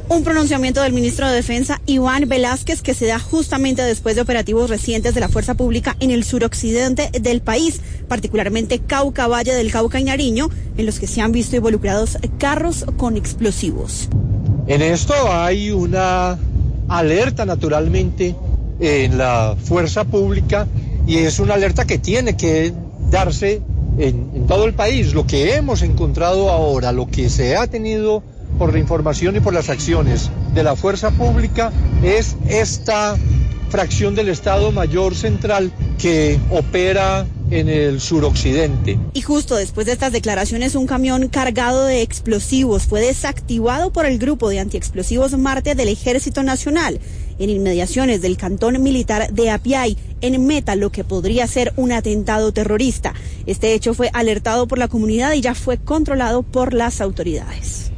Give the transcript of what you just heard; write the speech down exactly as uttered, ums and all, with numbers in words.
Un pronunciamiento del ministro de Defensa, Iván Velásquez, que se da justamente después de operativos recientes de la Fuerza Pública en el suroccidente del país, particularmente Cauca, Valle del Cauca y Nariño, en los que se han visto involucrados carros con explosivos. En esto hay una alerta naturalmente en la Fuerza Pública y es una alerta que tiene que darse en, en todo el país. Lo que hemos encontrado ahora, lo que se ha tenido por la información y por las acciones de la Fuerza Pública es esta fracción del Estado Mayor Central que opera en el suroccidente. Y justo después de estas declaraciones, un camión cargado de explosivos fue desactivado por el grupo de antiexplosivos Marte del Ejército Nacional en inmediaciones del cantón militar de Apiay, en Meta, lo que podría ser un atentado terrorista. Este hecho fue alertado por la comunidad y ya fue controlado por las autoridades.